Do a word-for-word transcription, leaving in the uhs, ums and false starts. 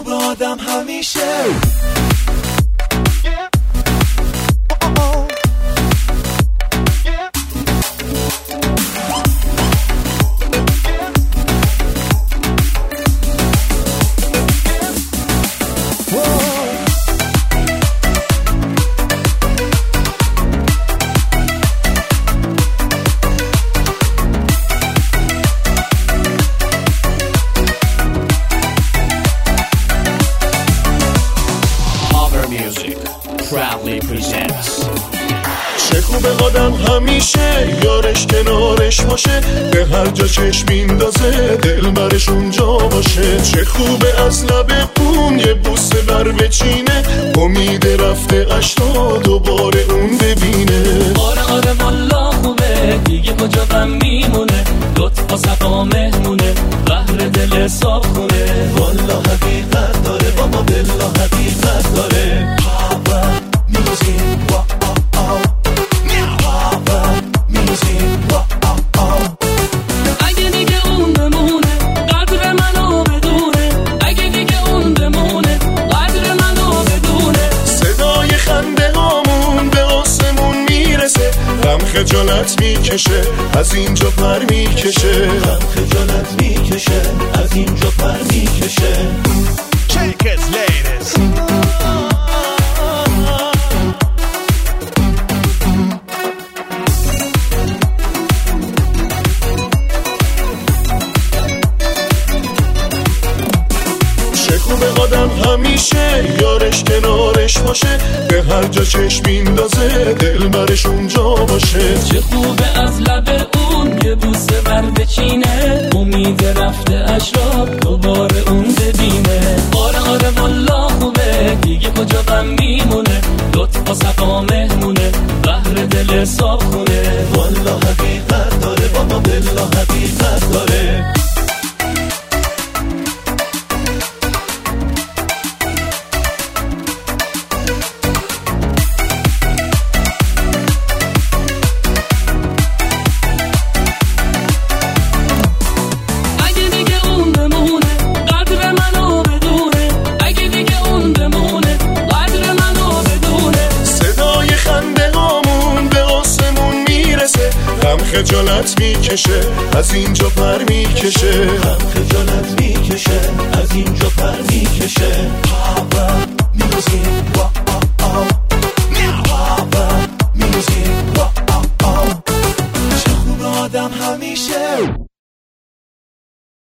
خوب آدم همیشه proudly presents. چه خوبه آدم همیشه یارش کنارش باشه، به هر جا چشم میندازه دل برش اونجا باشه. چه خوبه از لب اون یه بوسه بر بچینه، امید رفته اشنا دوباره اون ببینه. آره آره والا خوبه دیگه کجا غم میمونه، لطف و صفا مهمونه بهر دل صاف خونه. والا حقیقت داره بابا، بلا حقیقت داره. اگه دیگه اون بمونه قدر منو بدونه، اگه دیگه اون بمونه قدر منو بدونه. صدای خنده هامون به آسمون میرسه، غم خجالت میکشه از اینجا پر میکشه. غم خجالت میکشه از اینجا پر میکشه. Shake it, ladies. چه خوبه آدم همیشه یارش کنارش باشه، به هر جا چشم میندازه دل برش اونجا باشه. چه خوبه از لب اون یه بوسه بر بچینه، امید رفته اش را دوباره اون ببینه. آره آره والا خوبه دیگه کجا غم میمونه، لطف و صفا مهمونه بهر دل صاف خونه. والا حقیقت داره بابا، بلا حقیقت داره. خجالت میکشه از اینجا پر میکشه. غم خجالت میکشه از اینجا پر میکشه. Power music.